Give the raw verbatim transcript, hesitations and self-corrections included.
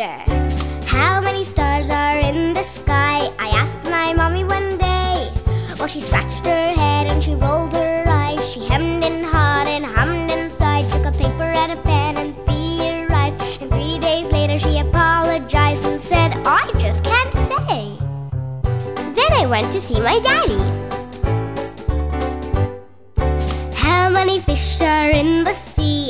wonder how many stars are in the sky. I asked my mommy one day. Well, she scratched her head and she rolled her eyes. She hemmed and hawed and hummed and sighed, took a paper and a pen and theorized. And three days later she apologized and said, I just can't say. Then I went to see my daddy. How many fish are in the sea?